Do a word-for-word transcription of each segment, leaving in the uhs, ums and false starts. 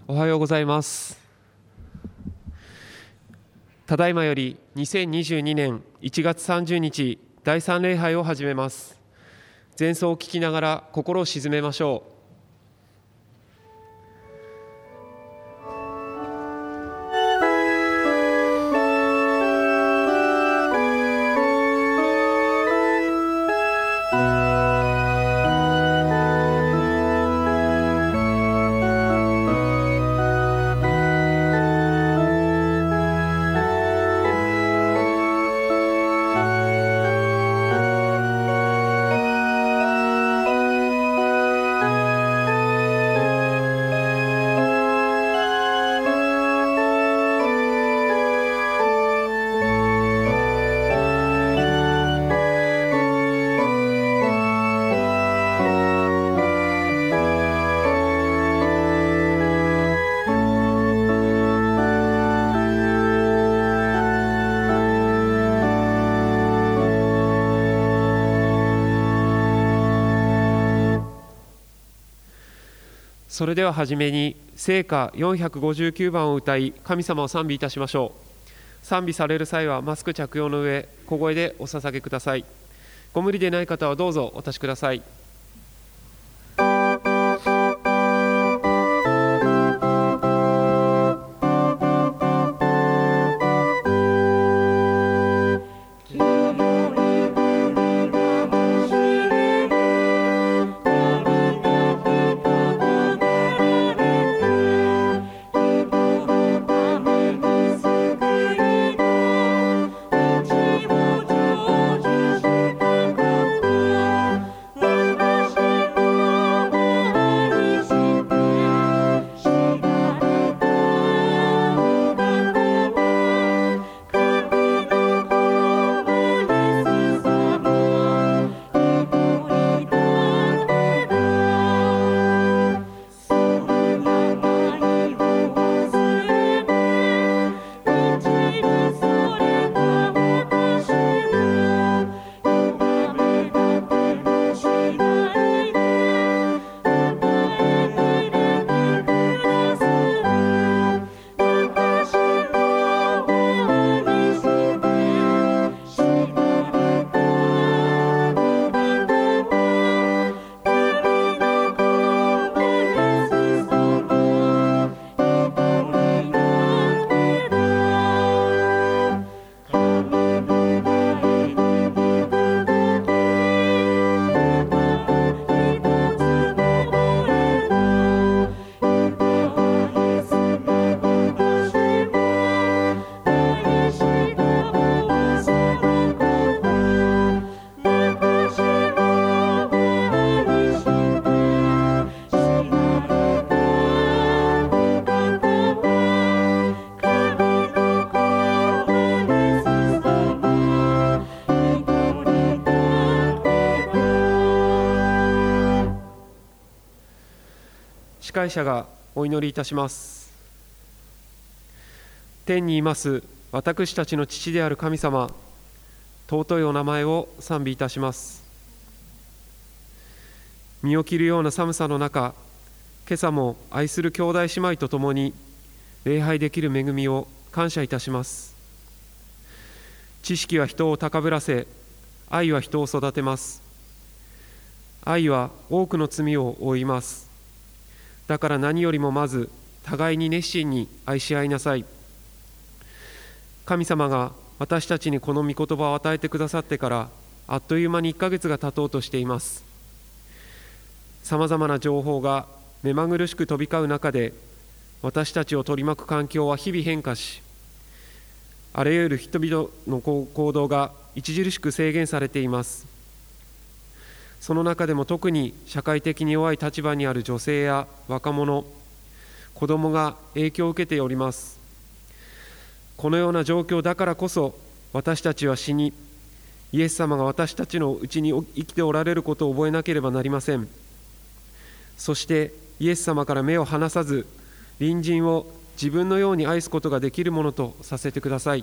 おはようございます。ただいまよりにせんにじゅうにねんいちがつさんじゅうにちだいさん礼拝を始めます。前奏を聞きながら心を静めましょう。それでははじめに聖歌よんひゃくごじゅうきゅうばんを歌い、神様を賛美いたしましょう。賛美される際はマスク着用の上、小声でお捧げください。ご無理でない方はどうぞお立ちください。司会者がお祈りいたします。天にいます私たちの父である神様、尊いお名前を賛美いたします。身を切るような寒さの中、今朝も愛する兄弟姉妹と共に礼拝できる恵みを感謝いたします。知識は人を高ぶらせ、愛は人を育てます。愛は多くの罪を負います。だから何よりもまず互いに熱心に愛し合いなさい。神様が私たちにこの御言葉を与えてくださってからあっという間にいっかげつが経とうとしています。さまざまな情報が目まぐるしく飛び交う中で、私たちを取り巻く環境は日々変化し、あらゆる人々の行動が著しく制限されています。その中でも特に社会的に弱い立場にある女性や若者、子どもが影響を受けております。このような状況だからこそ、私たちは死に、イエス様が私たちのうちに生きておられることを覚えなければなりません。そしてイエス様から目を離さず、隣人を自分のように愛すことができるものとさせてください。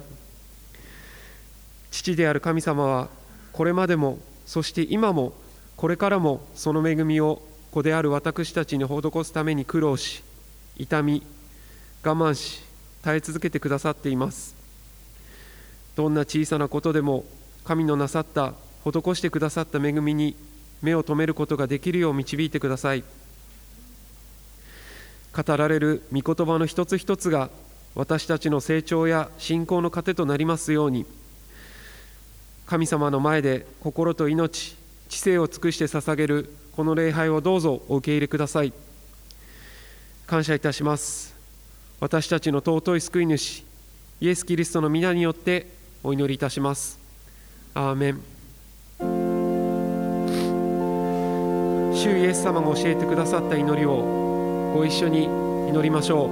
父である神様は、これまでも、そして今も、これからもその恵みを子である私たちに施すために苦労し、 痛み、我慢し、耐え続けてくださっています。どんな小さなことでも、神のなさった、施してくださった恵みに目を留めることができるよう導いてください。語られる御言葉の一つ一つが、私たちの成長や信仰の糧となりますように、神様の前で心と命、知性を尽くして捧げるこの礼拝をどうぞお受け入れください。感謝いたします。私たちの尊い救い主、イエス・キリストの皆によってお祈りいたします。アーメン。主イエス様が教えてくださった祈りをご一緒に祈りましょ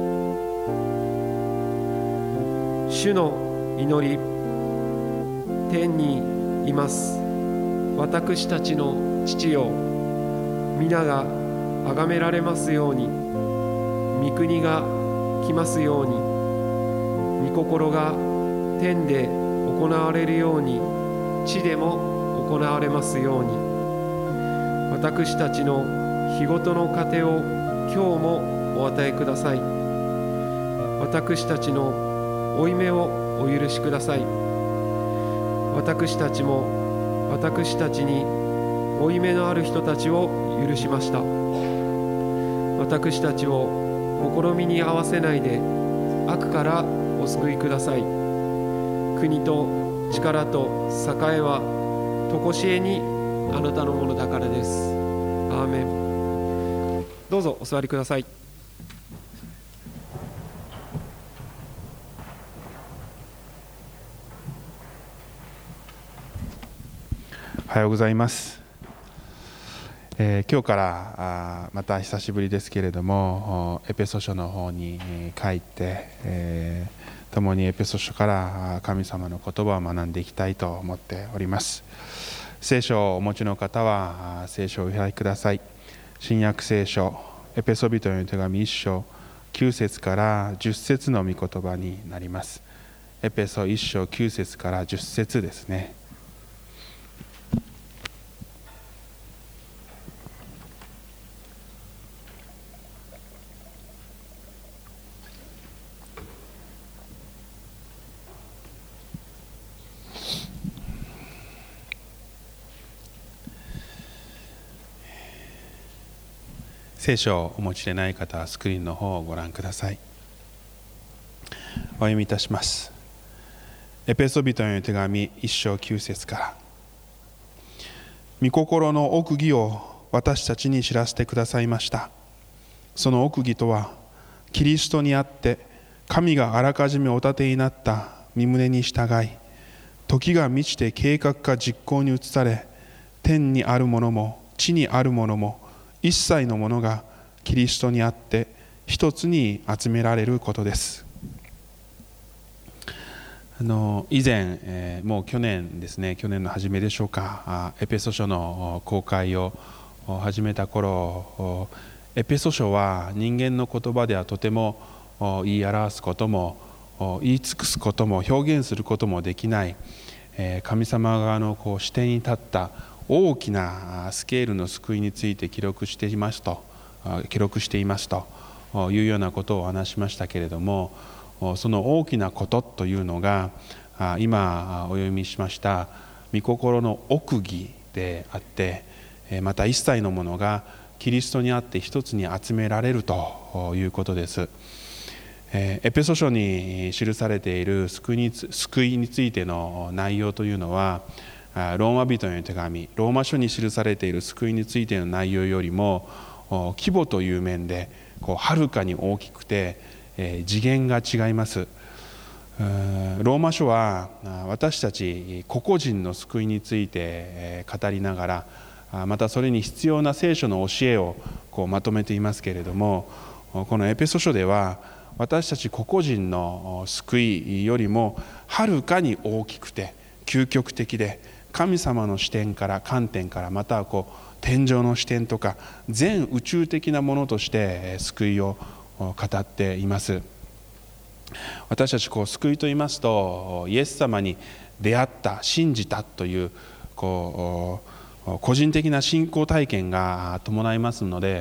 う。主の祈り。天にいます私たちの父よ、皆が崇められますように、御国が来ますように、御心が天で行われるように地でも行われますように、私たちの日ごとの糧を今日もお与えください。私たちの負い目をお許しください。私たちも私たちに負い目のある人たちを許しました。私たちを試みに合わせないで悪からお救いください。国と力と栄えは常しえにあなたのものだからです。アーメン。どうぞお座りください。 おはようございます。えー、今日からあまた久しぶりですけれども、エペソ書の方に帰って、えー、共にエペソ書から神様の言葉を学んでいきたいと思っております。聖書をお持ちの方は聖書をお開きください。新約聖書エペソ人への手紙いっ章きゅう節からじゅっ節の御言葉になります。エペソいっ章きゅう節からじゅっ節ですね。聖書をお持ちでない方はスクリーンの方をご覧ください。お読みいたします。エペソ人への手紙いっ章きゅう節から。御心の奥義を私たちに知らせてくださいました。その奥義とは、キリストにあって神があらかじめお立てになった御旨に従い、時が満ちて計画か実行に移され、天にあるものも地にあるものも一切のものがキリストにあって一つに集められることです。あの以前、えー、もう去年ですね、去年の初めでしょうか、エペソ書の公開を始めた頃、エペソ書は人間の言葉ではとても言い表すことも言い尽くすことも表現することもできない、神様側のこう視点に立った大きなスケールの救いについて記録していますと記録していますというようなことをお話しましたけれども、その大きなことというのが今お読みしました御心の奥義であって、また一切のものがキリストにあって一つに集められるということです。エペソ書に記されている救いにつ、救いについての内容というのは、ローマ人への手紙、ローマ書に記されている救いについての内容よりも規模という面でこうはるかに大きくて、えー、次元が違います。ローマ書は私たち個々人の救いについて語りながら、またそれに必要な聖書の教えをこうまとめていますけれども、このエペソ書では私たち個々人の救いよりもはるかに大きくて究極的で、神様の視点から観点から、またはこう天上の視点とか全宇宙的なものとして救いを語っています。私たちこう救いと言いますと、イエス様に出会った、信じたというこう個人的な信仰体験が伴いますので、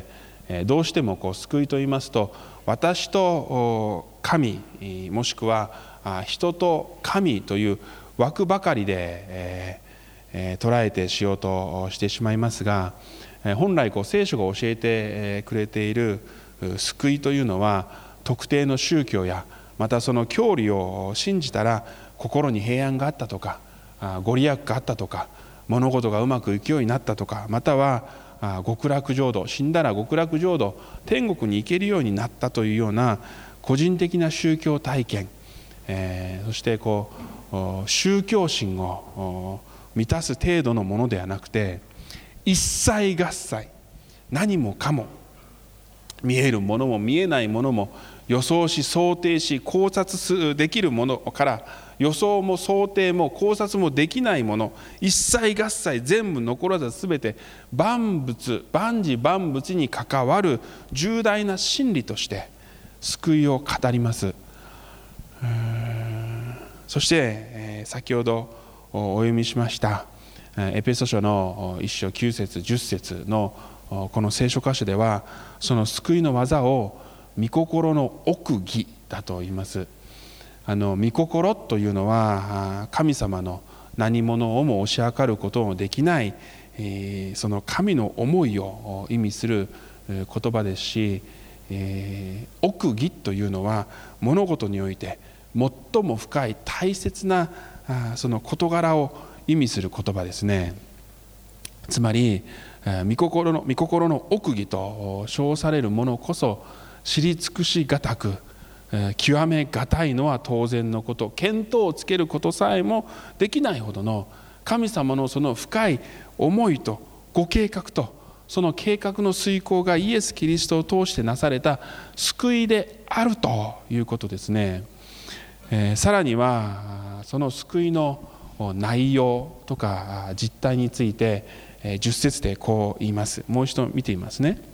どうしてもこう救いと言いますと、私と神もしくは人と神という枠ばかりで捉えてしようとしてしまいますが、本来こう聖書が教えてくれている救いというのは、特定の宗教やまたその教理を信じたら心に平安があったとか、ご利益があったとか、物事がうまくいくようになったとか、または極楽浄土、死んだら極楽浄土、天国に行けるようになったというような個人的な宗教体験、えー、そしてこう宗教心を満たす程度のものではなくて、一切合切、何もかも、見えるものも見えないものも、予想し想定し考察できるものから予想も想定も考察もできないもの、一切合切、全部残らずすべて万物万事万物に関わる重大な真理として救いを語ります。そして、えー、先ほどお読みしましたエペソ書の一章九節十節のこの聖書箇所では、その救いの技を御心の奥義だと言います。あの御心というのは神様の何者をも推し量ることもできない、えー、その神の思いを意味する言葉ですし、えー、奥義というのは物事において最も深い大切なその事柄を意味する言葉ですね。つまり御心の御心の奥義と称されるものこそ知り尽くしがたく、極めがたいのは当然のこと、見当をつけることさえもできないほどの神様のその深い思いとご計画と、その計画の遂行がイエス・キリストを通してなされた救いであるということですね。えー、さらにはその救いの内容とか実態についてじゅっ節でこう言います。もう一度見てみますね。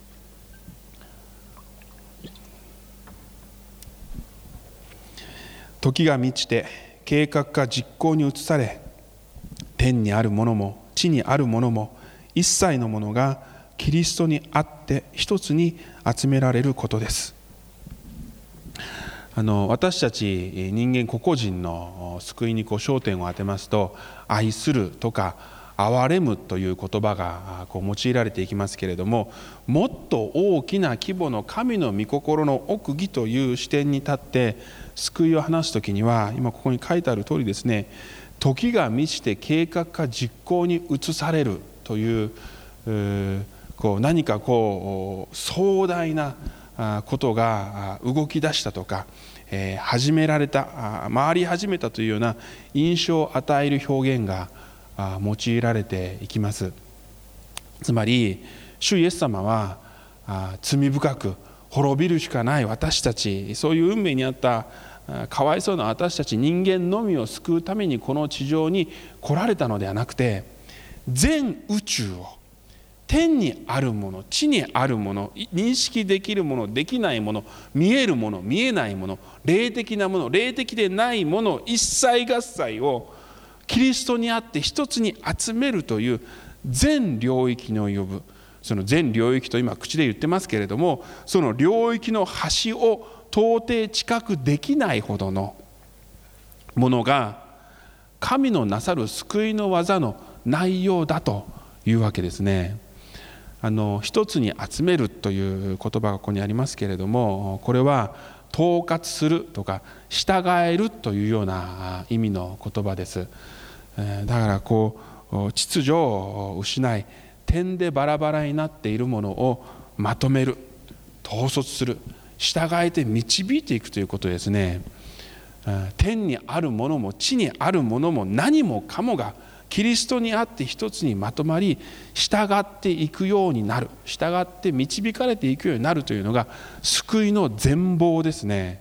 時が満ちて計画が実行に移され、天にあるものも地にあるものも一切のものがキリストにあって一つに集められることです。あの私たち人間個々人の救いにこう焦点を当てますと、愛するとか憐れむという言葉がこう用いられていきますけれども、もっと大きな規模の神の御心の奥義という視点に立って救いを話すときには、今ここに書いてある通りですね、時が満ちて計画が実行に移されるという、こう何かこう壮大なことが動き出したとか、始められた、回り始めたというような印象を与える表現が用いられていきます。つまり主イエス様は罪深く滅びるしかない私たち、そういう運命にあったかわいそうな私たち人間のみを救うためにこの地上に来られたのではなくて、全宇宙を天にあるもの、地にあるもの、認識できるもの、できないもの、見えるもの、見えないもの、霊的なもの、霊的でないもの、一切合切をキリストにあって一つに集めるという全領域に及ぶ、その全領域と今口で言ってますけれども、その領域の端を到底近くできないほどのものが神のなさる救いの技の内容だというわけですね。あの一つに集めるという言葉がここにありますけれども、これは統括するとか従えるというような意味の言葉です。だからこう秩序を失い点でバラバラになっているものをまとめる、統率する、従えて導いていくということですね。天にあるものも地にあるものも何もかもがキリストにあって一つにまとまり、従っていくようになる、従って導かれていくようになるというのが救いの全貌ですね。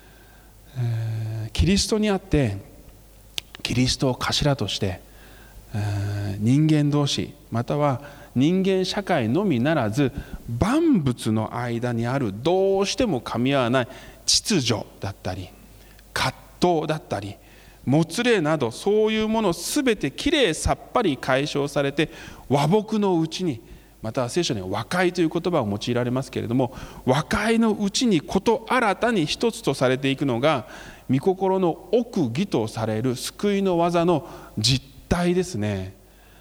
キリストにあってキリストを頭として人間同士、または人間社会のみならず万物の間にあるどうしても噛み合わない秩序だったり葛藤だったりもつれなど、そういうものすべてきれいさっぱり解消されて和睦のうちにまたは聖書には和解という言葉を用いられますけれども、和解のうちにこと新たに一つとされていくのが御心の奥義とされる救いの技の実態ですね。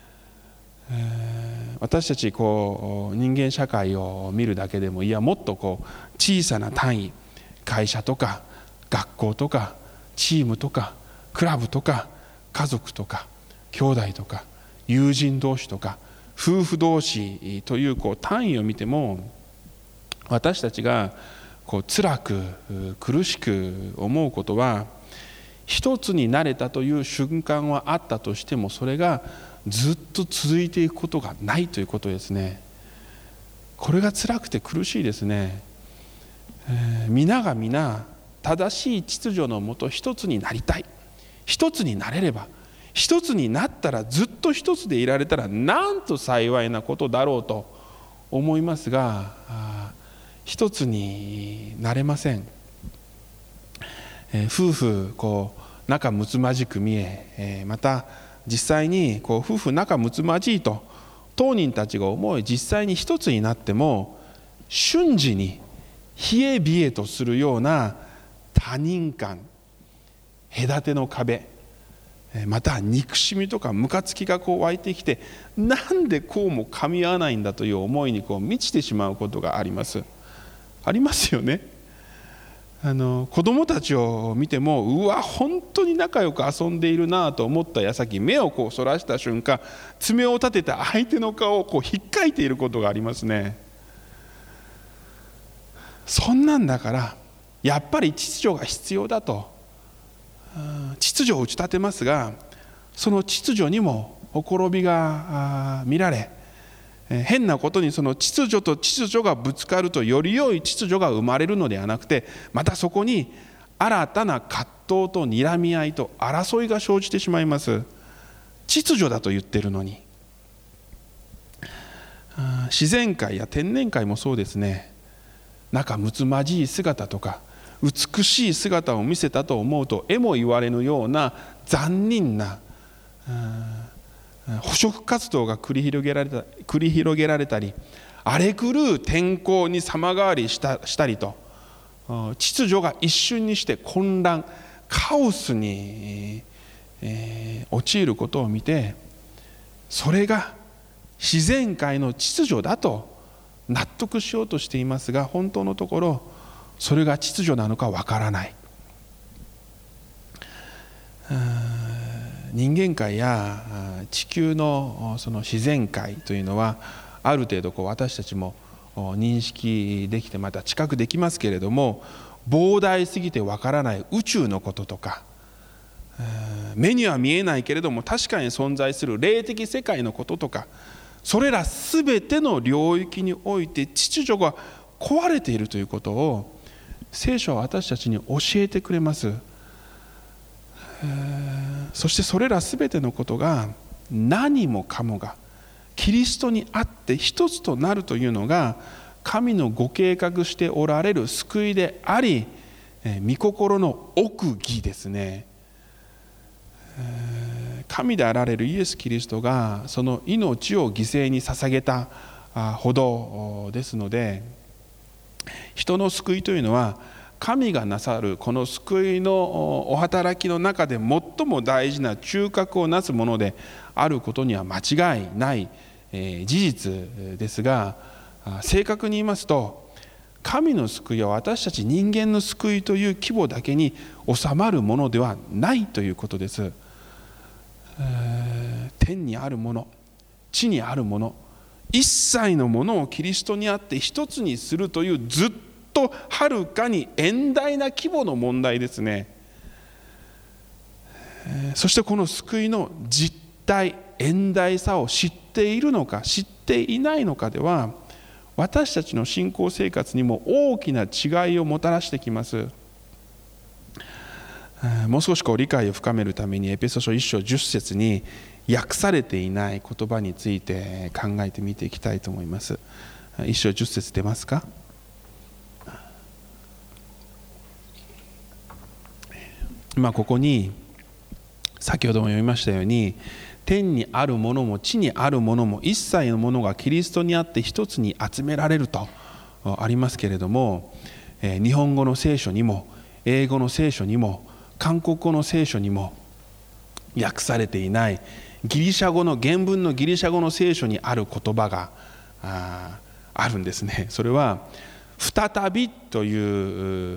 えー、私たちこう人間社会を見るだけでも、いやもっとこう小さな単位、会社とか学校とかチームとかクラブとか家族とか兄弟とか友人同士とか夫婦同士というこう単位を見ても、私たちがこう辛く苦しく思うことは、一つになれたという瞬間はあったとしても、それがずっと続いていくことがないということですね。これが辛くて苦しいですね。えー、皆が皆正しい秩序のもと一つになりたい、一つになれれば、一つになったらずっと一つでいられたらなんと幸いなことだろうと思いますが、一つになれません。えー、夫婦こう仲睦まじく見ええー、また実際にこう夫婦仲睦まじいと当人たちが思い、実際に一つになっても瞬時に冷え冷えとするような他人間、隔ての壁、また憎しみとかムカつきがこう湧いてきて、なんでこうも噛み合わないんだという思いにこう満ちてしまうことがありますありますよね。あの子供たちを見ても、うわ本当に仲良く遊んでいるなと思った矢先、目をこうそらした瞬間、爪を立てた相手の顔をこうひっかいていることがありますね。そんなんだからやっぱり秩序が必要だと秩序を打ち立てますが、その秩序にもほころびが見られ、変なことにその秩序と秩序がぶつかるとより良い秩序が生まれるのではなくて、またそこに新たな葛藤と睨み合いと争いが生じてしまいます。秩序だと言ってるのに。自然界や天然界もそうですね。仲睦まじい姿とか美しい姿を見せたと思うと、えも言われぬような残忍な捕食活動が繰り広げられた、繰り広げられたり、荒れ狂う天候に様変わりした、したりと、秩序が一瞬にして混乱、カオスに、えー、陥ることを見て、それが自然界の秩序だと納得しようとしていますが、本当のところそれが秩序なのかわからない。人間界や地球のその自然界というのは、ある程度こう私たちも認識できて、また知覚できますけれども、膨大すぎてわからない宇宙のこととか、目には見えないけれども確かに存在する霊的世界のこととか、それらすべての領域において秩序が壊れているということを聖書は私たちに教えてくれます。そしてそれらすべてのことが何もかもがキリストにあって一つとなるというのが神のご計画しておられる救いであり、御心の奥義ですね。神であられるイエス・キリストがその命を犠牲に捧げたほどですので、人の救いというのは神がなさるこの救いのお働きの中で最も大事な中核をなすものであることには間違いない事実ですが、正確に言いますと、神の救いは私たち人間の救いという規模だけに収まるものではないということです。天にあるもの、地にあるもの、一切のものをキリストにあって一つにするというずっとはるかに遠大な規模の問題ですね。そしてこの救いの実態、遠大さを知っているのか知っていないのかでは、私たちの信仰生活にも大きな違いをもたらしてきます。もう少しこう理解を深めるためにエペソ書いっ章じゅっ節に訳されていない言葉について考えてみていきたいと思います。いっ章じゅっ節出ますか。まあここに先ほども読みましたように、 天にあるものも地にあるものも一切のものがキリストにあって一つに集められるとありますけれども、日本語の聖書にも英語の聖書にも韓国語の聖書にも訳されていないギリシャ語の原文のギリシャ語の聖書にある言葉が あ, あるんですね。それは再びという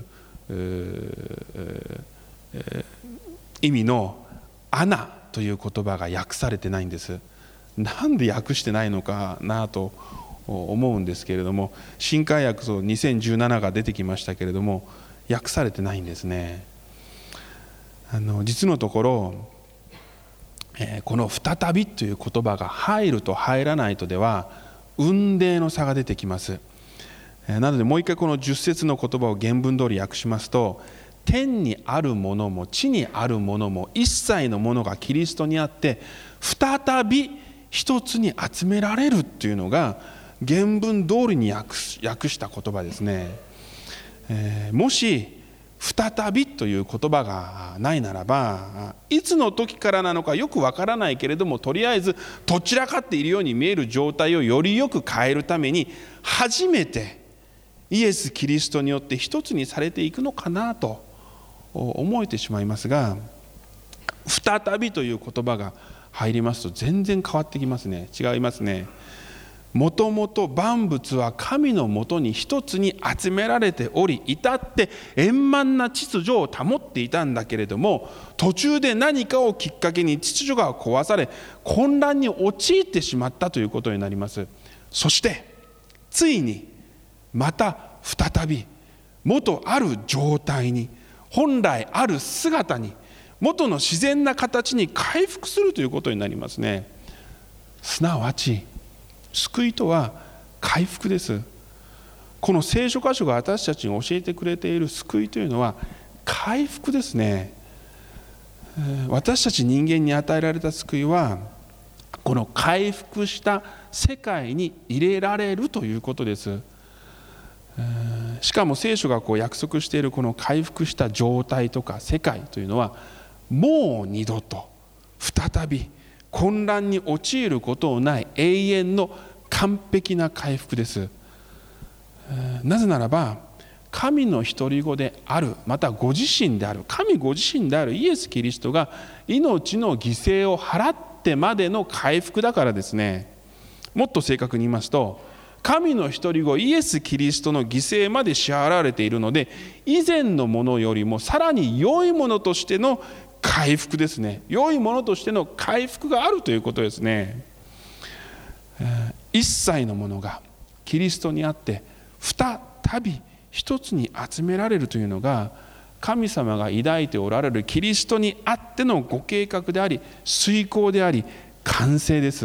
意味のアナという言葉が訳されてないんです。なんで訳してないのかなと思うんですけれども、新海訳にせんじゅうななが出てきましたけれども訳されてないんですね。あの実のところ、えー、この再びという言葉が入ると入らないとでは雲泥の差が出てきます。えー、なのでもう一回このじゅっ節の言葉を原文通り訳しますと、天にあるものも地にあるものも一切のものがキリストにあって再び一つに集められるというのが原文通りに訳した言葉ですね。えー、もし再びという言葉がないならば、いつの時からなのかよくわからないけれども、とりあえずどちらかっているように見える状態をよりよく変えるために初めてイエス・キリストによって一つにされていくのかなと思えてしまいますが、再びという言葉が入りますと全然変わってきますね。違いますね。もともと万物は神のもとに一つに集められており、至って円満な秩序を保っていたんだけれども、途中で何かをきっかけに秩序が壊され混乱に陥ってしまったということになります。そしてついにまた再び元ある状態に、本来ある姿に、元の自然な形に回復するということになりますね。すなわち救いとは回復です。この聖書箇所が私たちに教えてくれている救いというのは回復ですね。私たち人間に与えられた救いはこの回復した世界に入れられるということです。しかも聖書がこう約束しているこの回復した状態とか世界というのはもう二度と再び混乱に陥ることのない永遠の完璧な回復です。なぜならば神の独り子である、またご自身である、神ご自身であるイエス・キリストが命の犠牲を払ってまでの回復だからですね。もっと正確に言いますと、神の独り子イエス・キリストの犠牲まで支払われているので、以前のものよりもさらに良いものとしての回復ですね。良いものとしての回復があるということですね。一切のものがキリストにあって再び一つに集められるというのが神様が抱いておられるキリストにあってのご計画であり、遂行であり、完成です。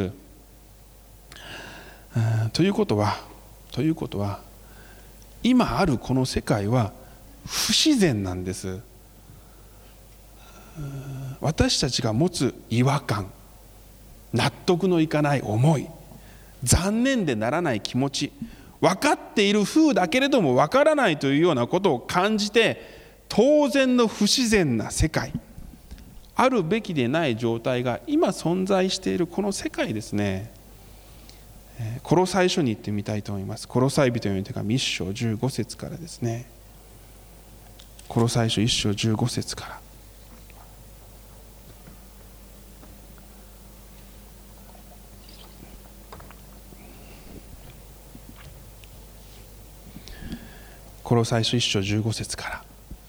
ということはということは今あるこの世界は不自然なんです。私たちが持つ違和感、納得のいかない思い、残念でならない気持ち、分かっている風だけれども分からないというようなことを感じて、当然の不自然な世界、あるべきでない状態が今存在しているこの世界ですね。コロサイ書に行ってみたいと思います。コロサイ人への手紙いっ章じゅうご節からですね。コロサイ書いっ章じゅうご節から。コロサイ書いっ章じゅうご節から。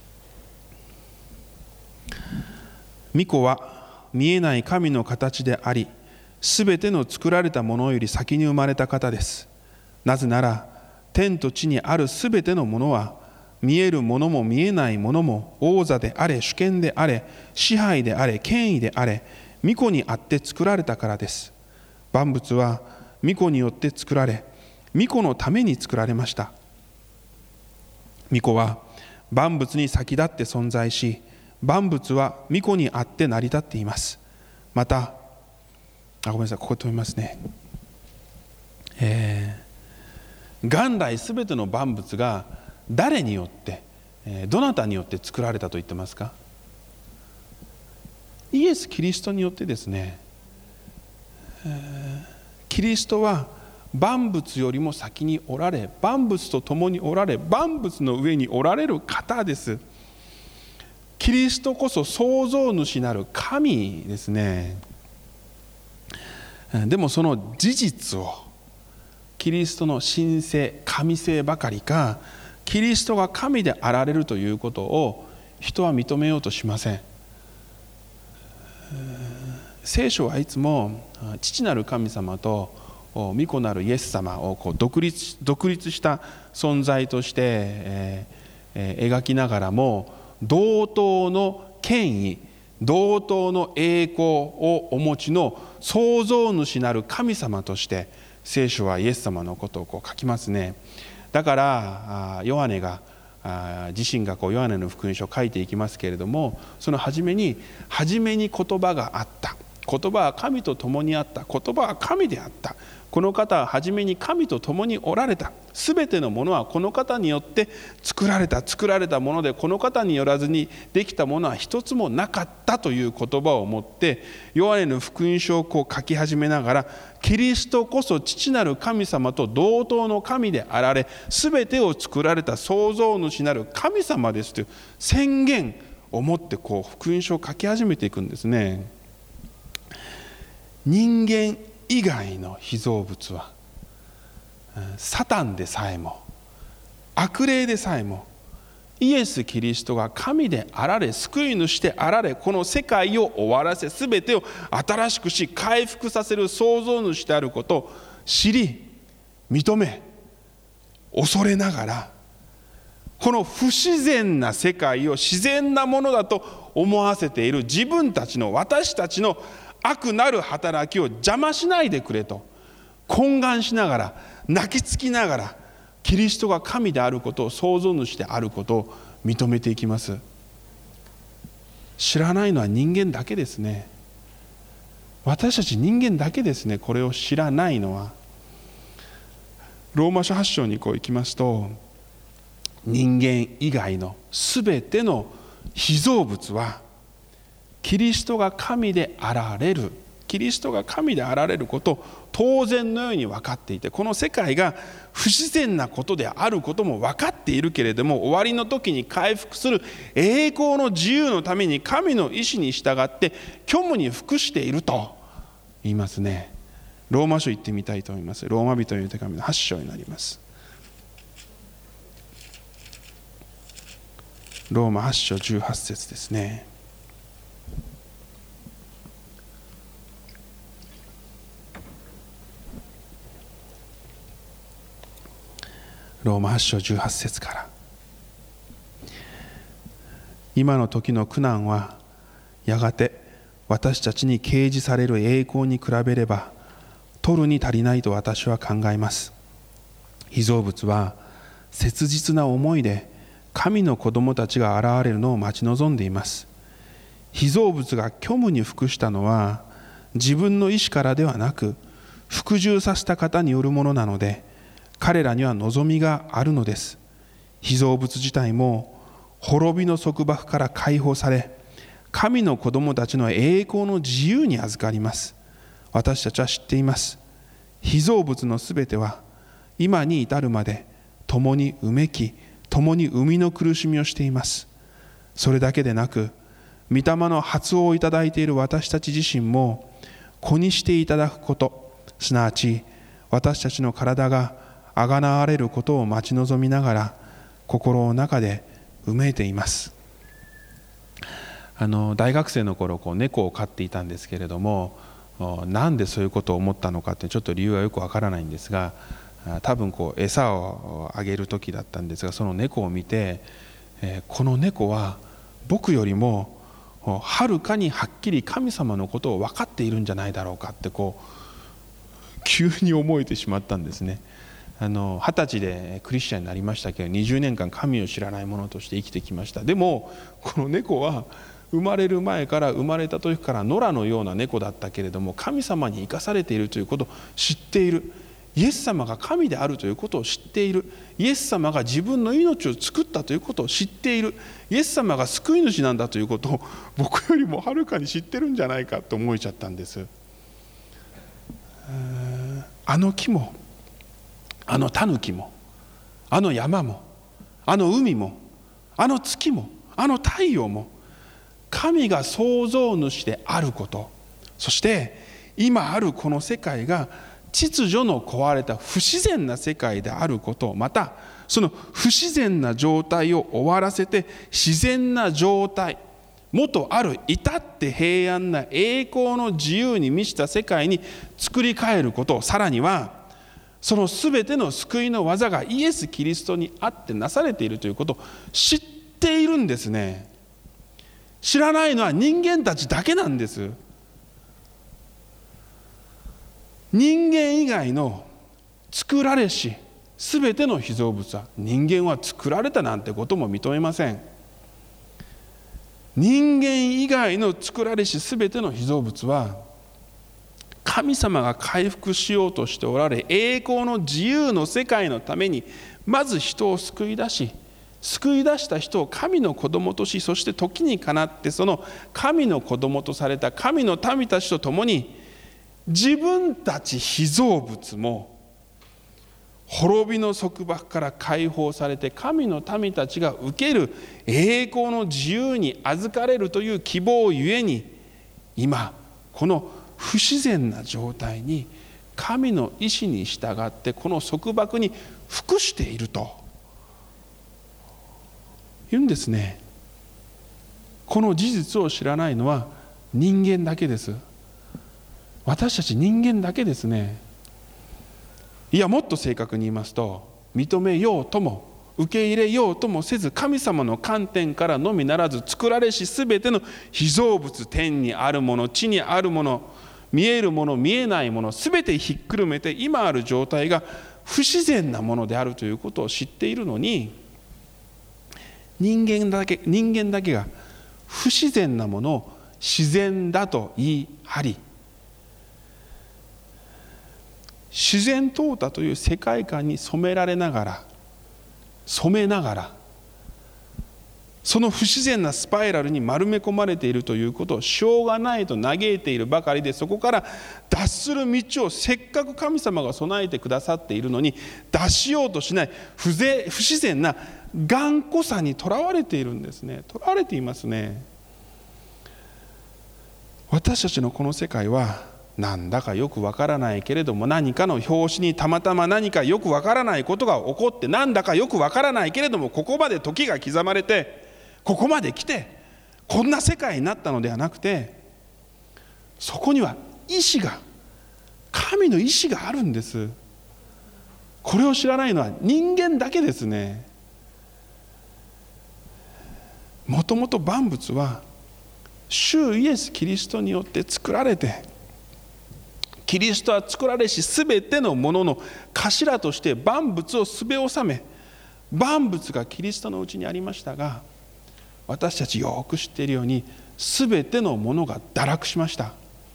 御子は見えない神の形であり、すべての作られたものより先に生まれた方です。なぜなら天と地にあるすべてのものは、見えるものも見えないものも、王座であれ主権であれ支配であれ権威であれ、御子にあって作られたからです。万物は御子によって作られ、御子のために作られました。御子は万物に先立って存在し、万物は御子にあって成り立っています。またあごめんなさい、ここ止めますね。えー、元来すべての万物が誰によって、えー、どなたによって作られたと言ってますか？イエス・キリストによってですね。 キリストは万物よりも先におられ、万物と共におられ、万物の上におられる方です。キリストこそ創造主なる神ですね。でもその事実を、キリストの神性、神性ばかりか、キリストが神であられるということを人は認めようとしません。聖書はいつも父なる神様と御子なるイエス様をこう独立、独立した存在として、えーえー、描きながらも、同等の権威、同等の栄光をお持ちの創造主なる神様として聖書はイエス様のことをこう書きますね。だからヨハネが自身がこうヨハネの福音書を書いていきますけれども、その初めに初めに言葉があった、言葉は神と共にあった、言葉は神であった、この方は初めに神と共におられた、すべてのものはこの方によって作られた、作られたものでこの方によらずにできたものは一つもなかったという言葉を持ってヨハネの福音書をこう書き始めながら、キリストこそ父なる神様と同等の神であられ、すべてを作られた創造主なる神様ですという宣言を持ってこう福音書を書き始めていくんですね。人間以外の被造物は、サタンでさえも悪霊でさえもイエス・キリストが神であられ、救い主であられ、この世界を終わらせ、すべてを新しくし回復させる創造主であることを知り、認め、恐れながら、この不自然な世界を自然なものだと思わせている自分たちの、私たちの悪なる働きを邪魔しないでくれと懇願しながら、泣きつきながら、キリストが神であることを、創造主であることを認めていきます。知らないのは人間だけですね。私たち人間だけですね、これを知らないのは。ローマ書はち章にこう行きますと、人間以外のすべての被造物はキリストが神であられる、キリストが神であられることを当然のように分かっていて、この世界が不自然なことであることも分かっているけれども、終わりの時に回復する栄光の自由のために神の意志に従って虚無に服していると言いますね。ローマ書行ってみたいと思います。ローマ人への手紙のはち章になります。ローマはち章じゅうはち節ですね。ローマはち章じゅうはち節から、今の時の苦難はやがて私たちに掲示される栄光に比べれば取るに足りないと私は考えます。被造物は切実な思いで神の子供たちが現れるのを待ち望んでいます。被造物が虚無に服したのは自分の意志からではなく、服従させた方によるものなので、彼らには望みがあるのです。被造物自体も滅びの束縛から解放され、神の子供たちの栄光の自由に預かります。私たちは知っています。被造物のすべては今に至るまで共にうめき、共に生みの苦しみをしています。それだけでなく、御霊の発音をいただいている私たち自身も子にしていただくこと、すなわち私たちの体があがなわれることを待ち望みながら心の中でうめいています。あの大学生の頃こう猫を飼っていたんですけれども、なんでそういうことを思ったのかってちょっと理由はよくわからないんですが、多分こう餌をあげる時だったんですが、その猫を見て、えー、この猫は僕よりもはるかにはっきり神様のことを分かっているんじゃないだろうかってこう急に思えてしまったんですね。あの二十歳でクリスチャンになりましたけど、にじゅうねんかん神を知らない者として生きてきました。でもこの猫は生まれる前から、生まれた時から野良のような猫だったけれども、神様に生かされているということを知っている。イエス様が神であるということを知っている。イエス様が自分の命を作ったということを知っている。イエス様が救い主なんだということを僕よりもはるかに知ってるんじゃないかと思えちゃったんです。 あの木もあの狸もあの山もあの海もあの月もあの太陽も神が創造主であること、そして今あるこの世界が秩序の壊れた不自然な世界であること、またその不自然な状態を終わらせて自然な状態、元ある至って平安な栄光の自由に満ちた世界に作り変えること、さらにはそのすべての救いの技がイエス・キリストにあってなされているということを知っているんですね。知らないのは人間たちだけなんです。人間以外の作られしすべての被造物は人間は作られたなんてことも認めません。人間以外の作られしすべての被造物は神様が回復しようとしておられ、栄光の自由の世界のためにまず人を救い出し、救い出した人を神の子供とし、そして時にかなってその神の子供とされた神の民たちと共に自分たち被造物も滅びの束縛から解放されて神の民たちが受ける栄光の自由に預かれるという希望ゆえに、今この不自然な状態に神の意志に従ってこの束縛に服していると言うんですね。この事実を知らないのは人間だけです。私たち人間だけですね。いや、もっと正確に言いますと、認めようとも受け入れようともせず、神様の観点からのみならず作られしすべての被造物、天にあるもの、地にあるもの、見えるもの、見えないもの、すべてひっくるめて今ある状態が不自然なものであるということを知っているのに、人間だけ、人間だけが不自然なものを自然だと言い張り、自然淘汰という世界観に染められながら染めながらその不自然なスパイラルに丸め込まれているということをしょうがないと嘆いているばかりで、そこから脱する道をせっかく神様が備えてくださっているのに脱しようとしない不ぜ不自然な頑固さにとらわれているんですね。とらわれていますね。私たちのこの世界はなんだかよくわからないけれども、何かの拍子にたまたま何かよくわからないことが起こって、なんだかよくわからないけれどもここまで時が刻まれてここまで来てこんな世界になったのではなくて、そこには意志が、神の意志があるんです。これを知らないのは人間だけですね。もともと万物は主イエス・キリストによって作られて、キリストは作られしすべてのものの頭として万物をすべ収め、万物がキリストのうちにありましたが、私たちよく知っているようにすべてのものが堕落しました。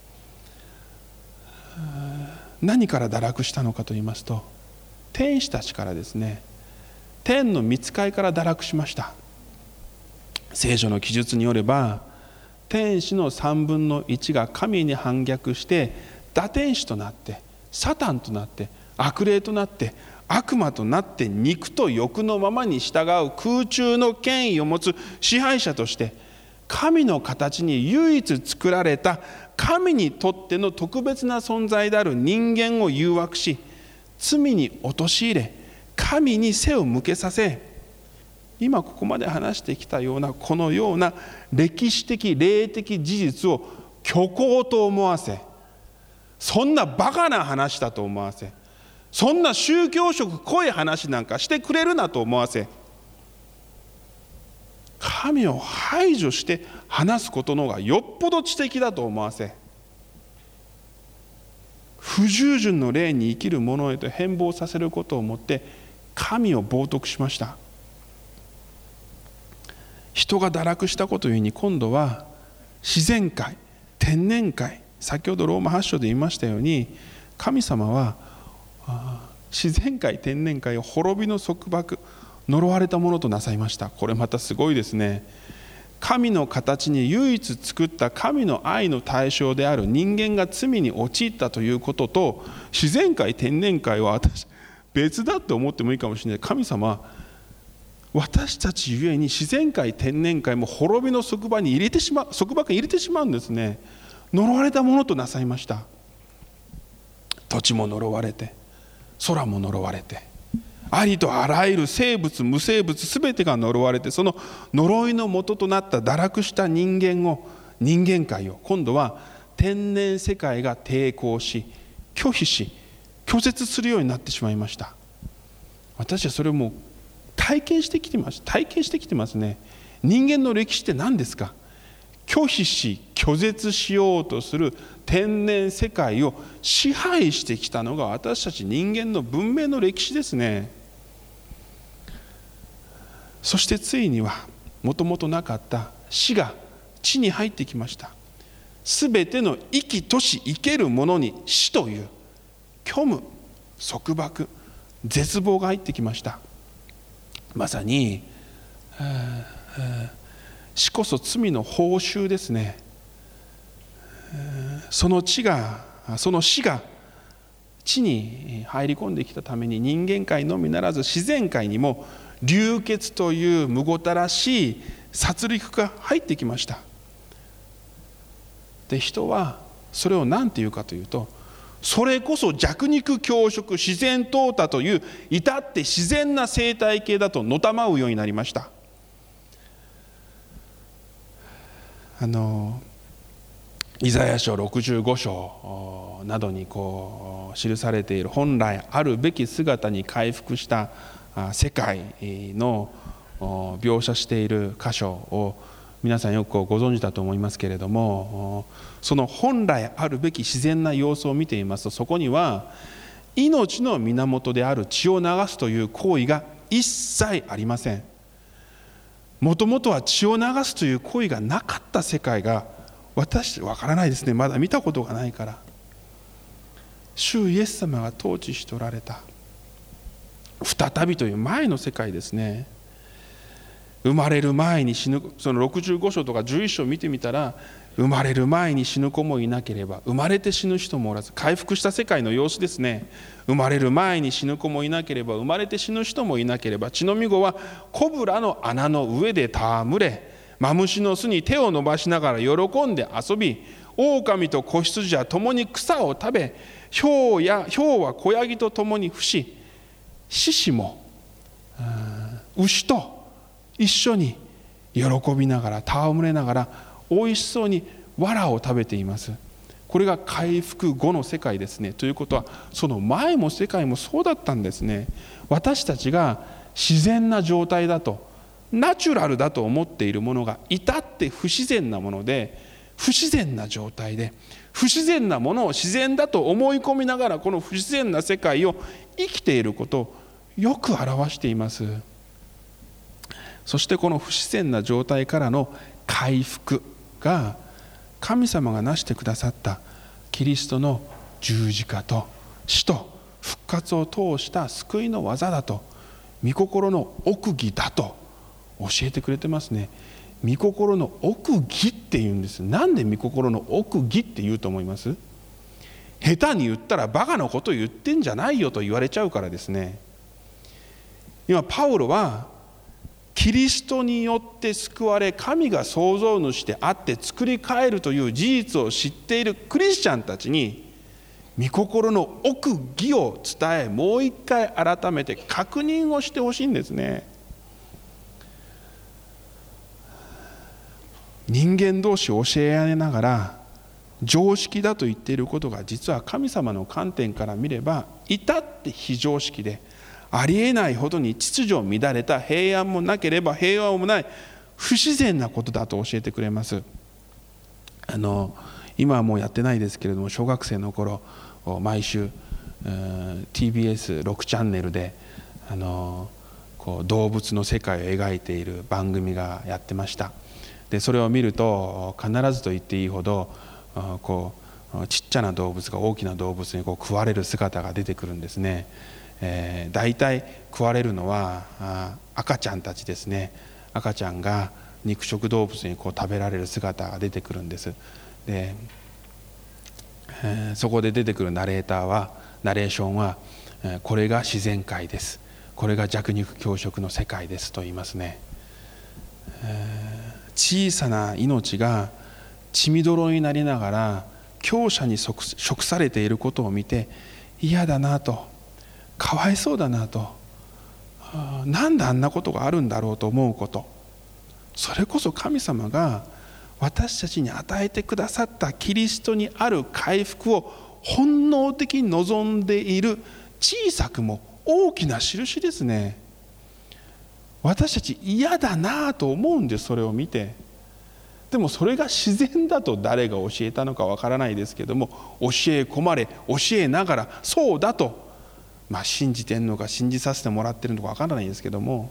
何から堕落したのかと言いますと、天使たちからですね。天の御使いから堕落しました。聖書の記述によれば、天使のさんぶんのいちが神に反逆して堕天使となってサタンとなって悪霊となって悪魔となって肉と欲のままに従う空中の権威を持つ支配者として神の形に唯一作られた神にとっての特別な存在である人間を誘惑し、罪に陥れ神に背を向けさせ、今ここまで話してきたようなこのような歴史的霊的事実を虚構と思わせ、そんなバカな話だと思わせ、そんな宗教色濃い話なんかしてくれるなと思わせ、神を排除して話すことの方がよっぽど知的だと思わせ、不従順の霊に生きる者へと変貌させることをもって神を冒涜しました。人が堕落したことゆえに今度は自然界、天然界、先ほどローマはち章で言いましたように、神様は自然界、天然界を滅びの束縛、呪われたものとなさいました。これまたすごいですね。 神の形に唯一作った神の愛の対象である人間が罪に陥ったということと、自然界天然界は私別だって思ってもいいかもしれない。神様は私たちゆえに自然界天然界も滅びの束縛に入れてしまう束縛に入れてしまうんですね。呪われたものとなさいました。土地も呪われて、空も呪われて、ありとあらゆる生物無生物すべてが呪われて、その呪いの元となった堕落した人間を人間界を今度は天然世界が抵抗し、拒否し、拒絶するようになってしまいました。私はそれをもう体験してきてます体験してきてますね。人間の歴史って何ですか。拒否し拒絶しようとする天然世界を支配してきたのが私たち人間の文明の歴史ですね。そしてついにはもともとなかった死が地に入ってきました。すべての生きとし生けるものに死という虚無、束縛、絶望が入ってきました。まさに死こそ罪の報酬ですね。その地がその死が地に入り込んできたために、人間界のみならず自然界にも流血というむごたらしい殺戮が入ってきました。で、人はそれを何て言うかというと、それこそ弱肉強食、自然淘汰という至って自然な生態系だとのたまうようになりました。あのイザヤ書ろくじゅうご章などにこう記されている本来あるべき姿に回復した世界の描写している箇所を皆さんよくご存知だと思いますけれども、その本来あるべき自然な様子を見ていますと、そこには命の源である血を流すという行為が一切ありません。もともとは血を流すという行為がなかった世界が、私わからないですね、まだ見たことがないから、主イエス様が統治しておられた再びという前の世界ですね。生まれる前に死ぬ、そのろくじゅうご章とかじゅういち章を見てみたら、生まれる前に死ぬ子もいなければ生まれて死ぬ人もおらず、回復した世界の様子ですね。生まれる前に死ぬ子もいなければ生まれて死ぬ人もいなければ、血のみ子はコブラの穴の上で戯れ、マムシの巣に手を伸ばしながら喜んで遊び、狼と子羊は共に草を食べ、豹や豹は子ヤギと共に伏し、獅子も牛と一緒に喜びながら戯れながらおいしそうに藁を食べています。これが回復後の世界ですね。ということは、その前も世界もそうだったんですね。私たちが自然な状態だと、ナチュラルだと思っているものが至って不自然なもので、不自然な状態で、不自然なものを自然だと思い込みながら、この不自然な世界を生きていることをよく表しています。そしてこの不自然な状態からの回復が、神様が成してくださったキリストの十字架と死と復活を通した救いの技だと、御心の奥義だと教えてくれてますね。御心の奥義って言うんです。なんで御心の奥義って言うと思います？下手に言ったらバカなこと言ってんじゃないよと言われちゃうからですね。今パウロはキリストによって救われ、神が創造主であって作り変えるという事実を知っているクリスチャンたちに、御心の奥義を伝え、もう一回改めて確認をしてほしいんですね。人間同士教え合いながら常識だと言っていることが、実は神様の観点から見れば至って非常識で、ありえないほどに秩序を乱れた、平安もなければ平和もない不自然なことだと教えてくれます。あの今はもうやってないですけれども、小学生の頃毎週 ティービーエスろく チャンネルであのこう動物の世界を描いている番組がやってました。でそれを見ると、必ずと言っていいほどこうちっちゃな動物が大きな動物にこう食われる姿が出てくるんですね。えー、大体食われるのはあ赤ちゃんたちですね。赤ちゃんが肉食動物にこう食べられる姿が出てくるんです。で、えー、そこで出てくるナレーターはナレーションは、えー、これが自然界です、これが弱肉強食の世界ですと言いますね。えー、小さな命が血みどろになりながら強者に食されていることを見て嫌だなと、かわいそうだなと、なんであんなことがあるんだろうと思うこと、それこそ神様が私たちに与えてくださったキリストにある回復を本能的に望んでいる小さくも大きな印ですね。私たち嫌だなと思うんです、それを見て。でもそれが自然だと誰が教えたのかわからないですけども、教え込まれ教えながらそうだと、まあ、信じてんのか信じさせてもらってるのかわからないですけども、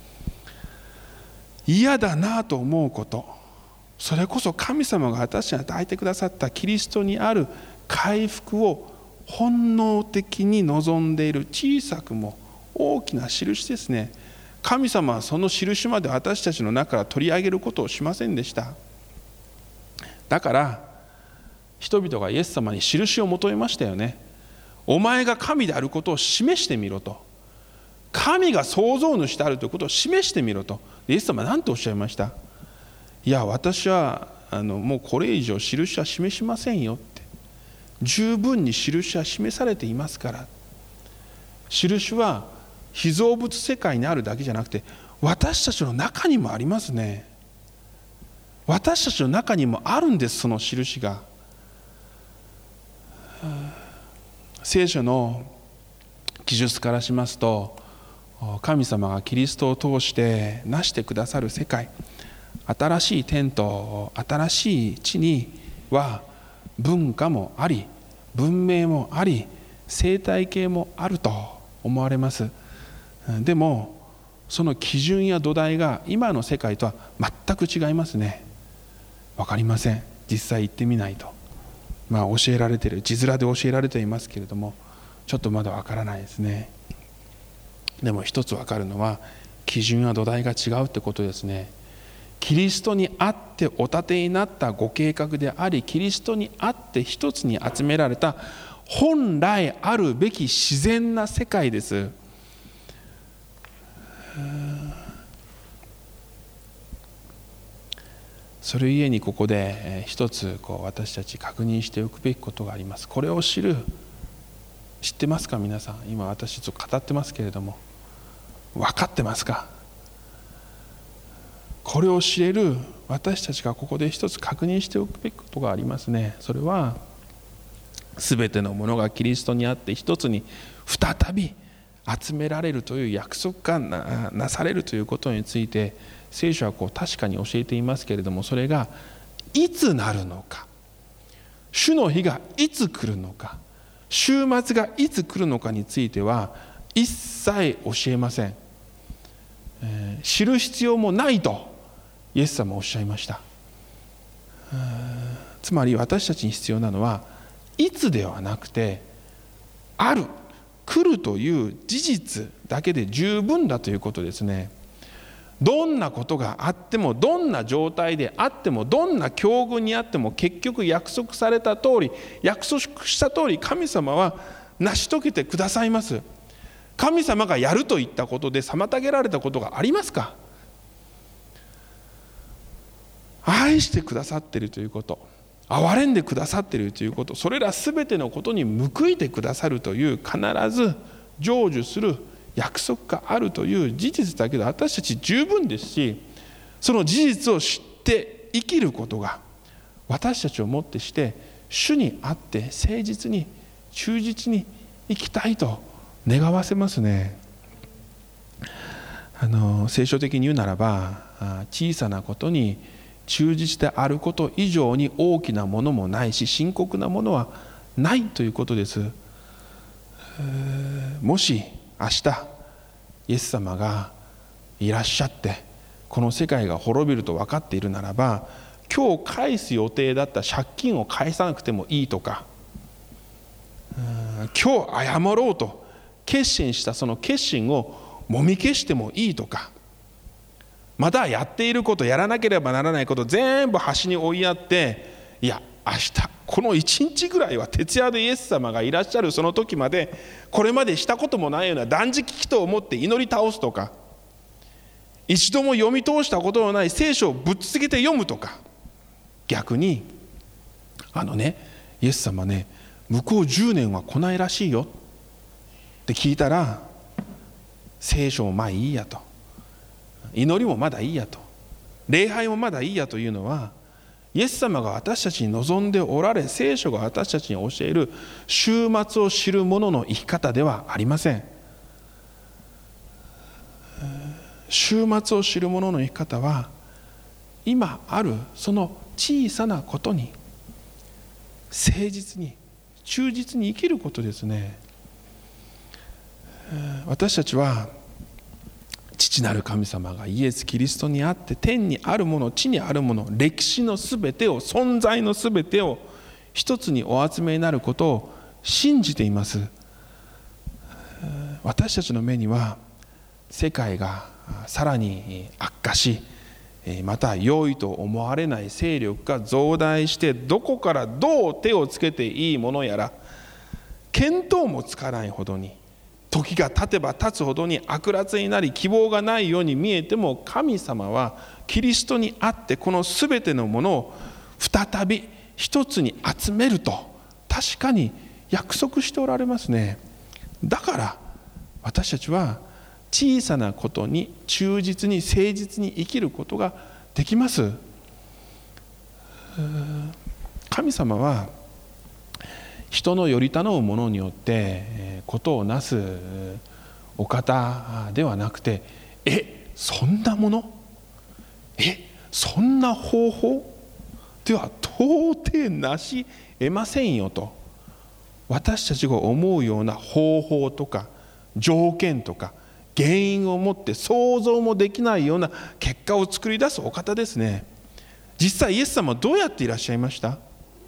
嫌だなと思うこと、それこそ神様が私に与えてくださったキリストにある回復を本能的に望んでいる小さくも大きな印ですね。神様はその印まで私たちの中から取り上げることをしませんでした。だから人々がイエス様に印を求めましたよね。お前が神であることを示してみろと、神が創造主であるということを示してみろと。イエス様は何とおっしゃいました？いや、私はあのもうこれ以上印は示しませんよって、十分に印は示されていますから。印は被造物世界にあるだけじゃなくて、私たちの中にもありますね。私たちの中にもあるんです、その印が。聖書の記述からしますと、神様がキリストを通して成してくださる世界、新しい天と新しい地には文化もあり、文明もあり、生態系もあると思われます。でもその基準や土台が今の世界とは全く違いますね。分かりません、実際行ってみないと。まあ教えられている、字面で教えられていますけれども、ちょっとまだ分からないですね。でも一つ分かるのは、基準や土台が違うってことですね。キリストにあってお立てになったご計画であり、キリストにあって一つに集められた本来あるべき自然な世界です。それゆえにここで一つこう私たち確認しておくべきことがあります。これを知る、知ってますか皆さん。今私ちょっと語ってますけれども、分かってますか？これを知れる私たちがここで一つ確認しておくべきことがありますね。それは全てのものがキリストにあって一つに再び集められるという約束が な, なされるということについて、聖書はこう確かに教えていますけれども、それがいつなるのか、主の日がいつ来るのか、週末がいつ来るのかについては一切教えません。えー、知る必要もないとイエス様はおっしゃいました。つまり私たちに必要なのはいつではなくて、ある、来るという事実だけで十分だということですね。どんなことがあっても、どんな状態であっても、どんな境遇にあっても、結局約束された通り、約束した通り神様は成し遂げてくださいます。神様がやるといったことで妨げられたことがありますか？愛してくださっているということ、憐れんでくださっているということ、それらすべてのことに報いてくださるという、必ず成就する約束があるという事実だけで私たち十分ですし、その事実を知って生きることが私たちをもってして主にあって誠実に忠実に生きたいと願わせますね。あの聖書的に言うならば、小さなことに忠実であること以上に大きなものもないし、深刻なものはないということです。もし明日イエス様がいらっしゃってこの世界が滅びると分かっているならば、今日返す予定だった借金を返さなくてもいいとか、今日謝ろうと決心したその決心をもみ消してもいいとか、 またやっていること、やらなければならないこと全部端に追いやって、いや明日この一日ぐらいは徹夜でイエス様がいらっしゃるその時まで、これまでしたこともないような断食期と思って祈り倒すとか、一度も読み通したことのない聖書をぶっつけて読むとか、逆にあのねイエス様ね、向こうじゅうねんは来ないらしいよって聞いたら、聖書もまあいいやと、祈りもまだいいやと、礼拝もまだいいやというのは、イエス様が私たちに望んでおられ、聖書が私たちに教える終末を知る者の生き方ではありません。終末を知る者の生き方は、今あるその小さなことに誠実に忠実に生きることですね。私たちは父なる神様がイエス・キリストにあって、天にあるもの、地にあるもの、歴史のすべてを、存在のすべてを一つにお集めになることを信じています。私たちの目には世界がさらに悪化し、また良いと思われない勢力が増大して、どこからどう手をつけていいものやら見当もつかないほどに、時が経てば経つほどに悪辣になり、希望がないように見えても、神様はキリストにあってこのすべてのものを再び一つに集めると確かに約束しておられますね。だから私たちは小さなことに忠実に誠実に生きることができます。神様は人のより頼むものによってことをなすお方ではなくて、えそんなもの、えそんな方法では到底なし得ませんよと、私たちが思うような方法とか条件とか原因を持って想像もできないような結果を作り出すお方ですね。実際イエス様はどうやっていらっしゃいました？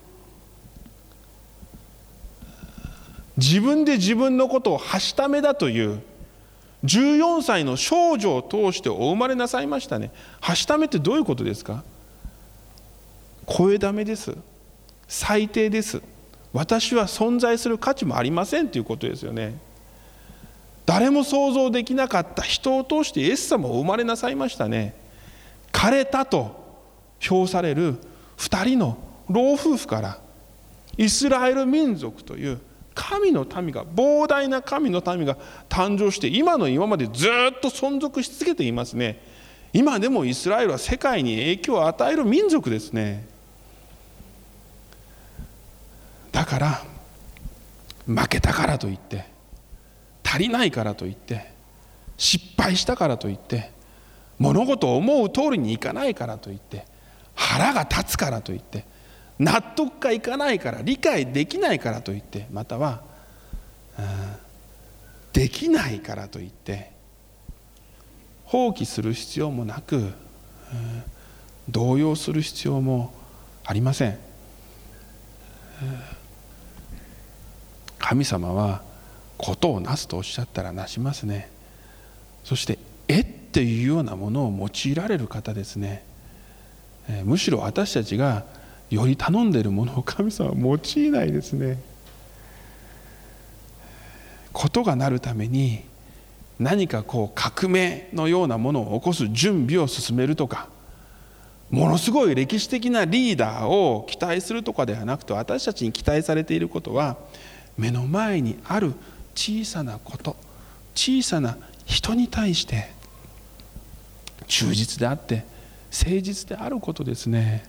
自分で自分のことをはしためだというじゅうよんさいの少女を通してお生まれなさいましたね。はしためってどういうことですか？声だめです。最低です。私は存在する価値もありませんということですよね。誰も想像できなかった人を通してイエス様を生まれなさいましたね。枯れたと評される二人の老夫婦からイスラエル民族という神の民が、膨大な神の民が誕生して、今の今までずっと存続し続けていますね。今でもイスラエルは世界に影響を与える民族ですね。だから負けたからといって、足りないからといって、失敗したからといって、物事を思う通りにいかないからといって、腹が立つからといって、納得がいかないから、理解できないからといって、または、うん、できないからといって放棄する必要もなく、うん、動揺する必要もありません。うん、神様はことをなすとおっしゃったらなしますね。そしてえっていうようなものを用いられる方ですね。えー、むしろ私たちがより頼んでいるものを神様は用いないですね。ことがなるために何かこう革命のようなものを起こす準備を進めるとか、ものすごい歴史的なリーダーを期待するとかではなくて、私たちに期待されていることは、目の前にある小さなこと、小さな人に対して忠実であって誠実であることですね。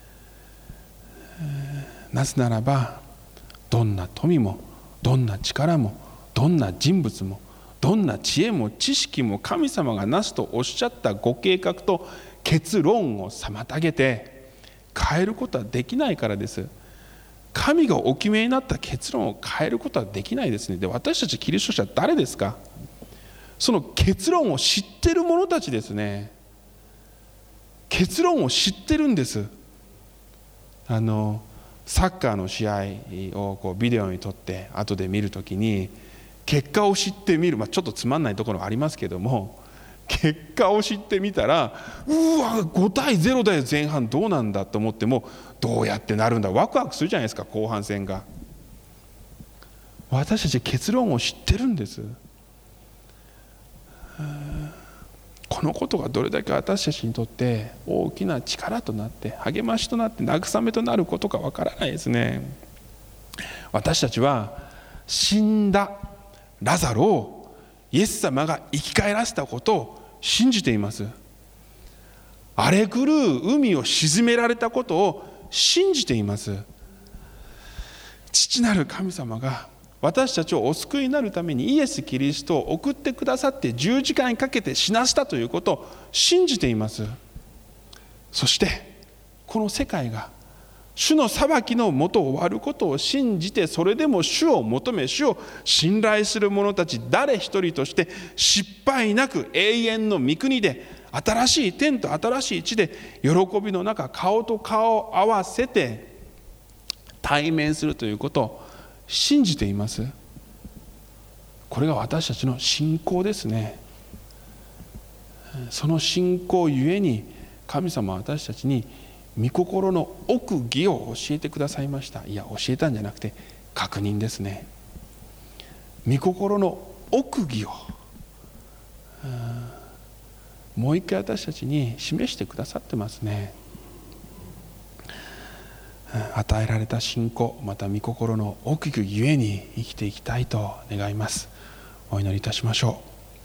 なぜならば、どんな富もどんな力もどんな人物もどんな知恵も知識も神様がなすとおっしゃったご計画と結論を妨げて変えることはできないからです。神がお決めになった結論を変えることはできないですね。で、私たちキリスト者は誰ですか？その結論を知っている者たちですね。結論を知ってるんです。あのサッカーの試合をこうビデオに撮って後で見るときに、結果を知ってみる、まあ、ちょっとつまんないところありますけども、 結果を知ってみたら、うわごたいゼロだよ、前半どうなんだと思っても、どうやってなるんだ、ワクワクするじゃないですか。後半戦が、私たち結論を知ってるんです。このことがどれだけ私たちにとって大きな力となって励ましとなって慰めとなることかわからないですね。私たちは死んだラザロをイエス様が生き返らせたことを信じています。荒れ狂う海を沈められたことを信じています。父なる神様が私たちをお救いになるためにイエス・キリストを送ってくださって十字架にかけて死なせたということを信じています。そしてこの世界が主の裁きのもと終わることを信じて、それでも主を求め主を信頼する者たち誰一人として失敗なく永遠の御国で新しい天と新しい地で喜びの中顔と顔を合わせて対面するということを信じています。これが私たちの信仰ですね。その信仰ゆえに神様は私たちに御心の奥義を教えてくださいました。いや、教えたんじゃなくて確認ですね。御心の奥義をもう一回私たちに示してくださってますね。与えられた信仰、また御心の奥義ゆえに生きていきたいと願います。お祈りいたしましょ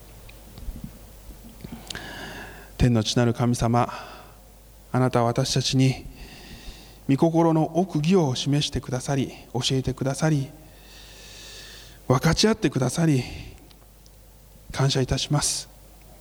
う。天の父なる神様、あなたは私たちに御心の奥義を示してくださり、教えてくださり、分かち合ってくださり、感謝いたします。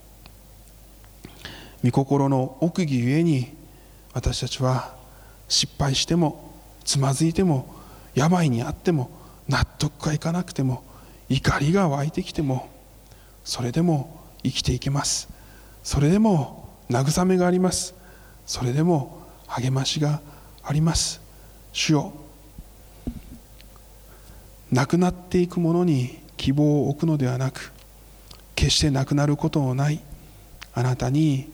御心の奥義ゆえに私たちは失敗してもつまずいても病にあっても納得がいかなくても怒りが湧いてきてもそれでも生きていけます。それでも慰めがあります。それでも励ましがあります。主よ、なくなっていくものに希望を置くのではなく、決してなくなることのないあなたに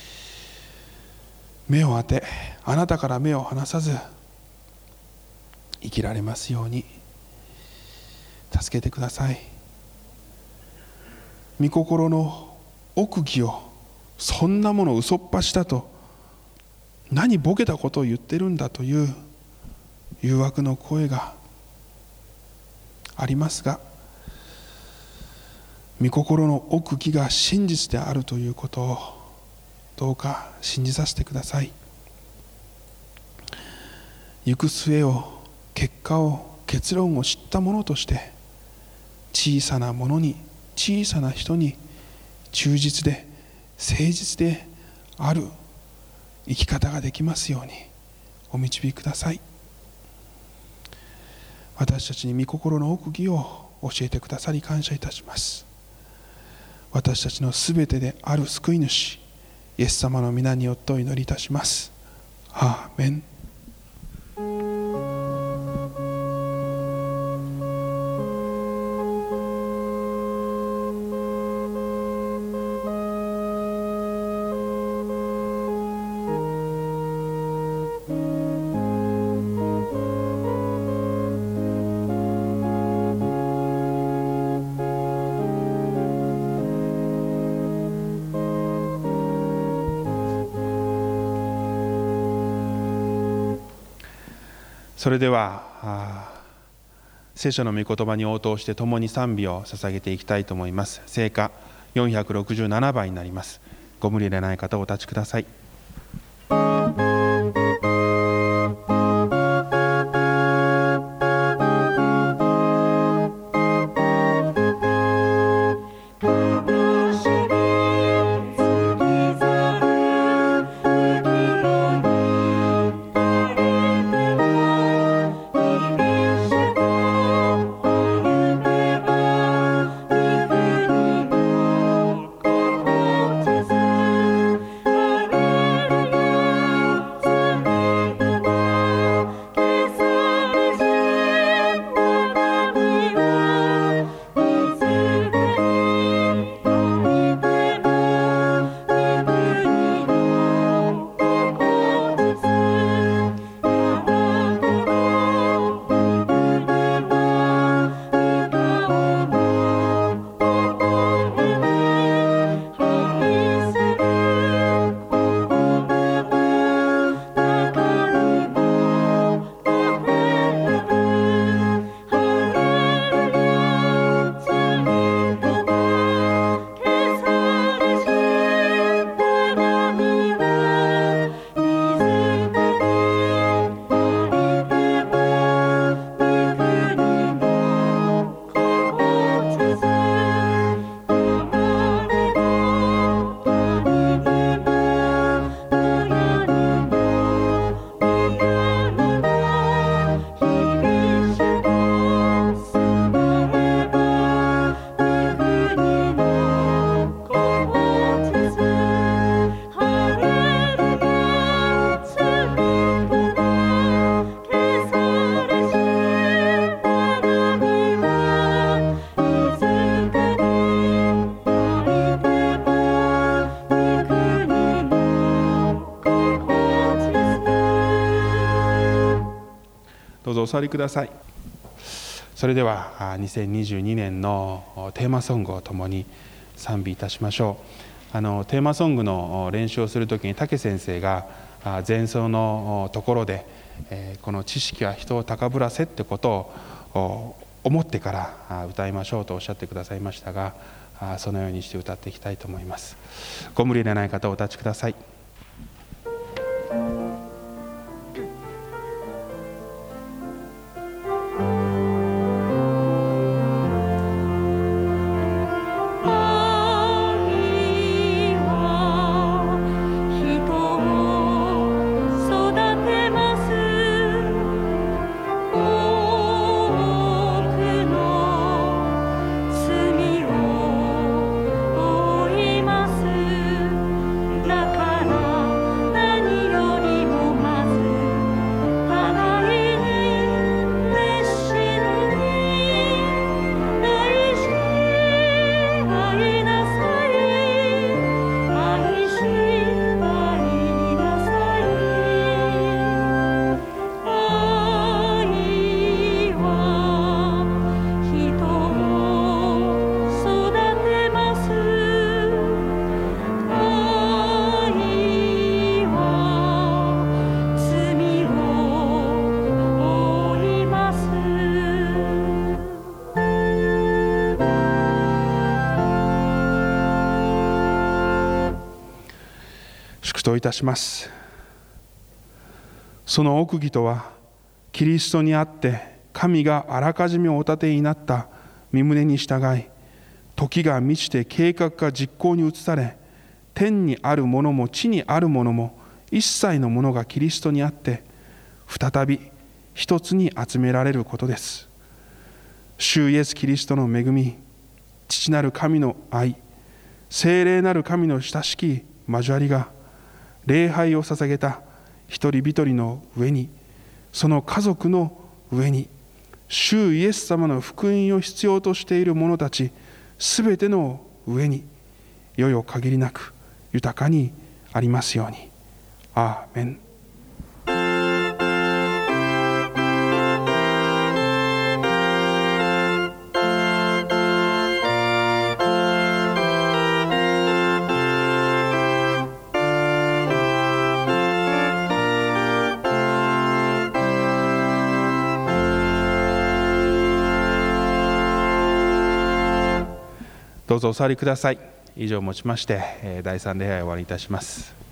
目を当て、あなたから目を離さず生きられますように助けてください。御心の奥義を、そんなもの嘘っぱしだと、何ボケたことを言ってるんだという誘惑の声がありますが、御心の奥義が真実であるということをどうか信じさせてください。行く末を、結果を、結論を知ったものとして小さなものに、小さな人に忠実で誠実である生き方ができますようにお導きください。私たちに御心の奥義を教えてくださり感謝いたします。私たちのすべてである救い主イエス様の皆によってお祈りいたします。アーメン。それでは聖書の御言葉に応答して共に賛美を捧げていきたいと思います。聖歌よんひゃくろくじゅうななばんになります。ご無理でない方お立ちください。 「 どうぞお座りください。それではにせんにじゅうにねんのテーマソングを共に賛美いたしましょう。あのテーマソングの練習をするときに武先生が前奏のところでこの知識は人を高ぶらせってことを思ってから歌いましょうとおっしゃってくださいましたが、そのようにして歌っていきたいと思います。ご無理でない方お立ちください。といたします。その奥義とは、キリストにあって神があらかじめお立てになった御胸に従い、時が満ちて計画が実行に移され、天にあるものも地にあるものも一切のものがキリストにあって再び一つに集められることです。主イエスキリストの恵み、父なる神の愛、聖霊なる神の親しき交わりが、礼拝を捧げた一人一人の上に、その家族の上に、主イエス様の福音を必要としている者たちすべての上に、よよ限りなく豊かにありますように。アーメン。どうぞお座りください。以上をもちましてだいさん礼拝を終わりいたします。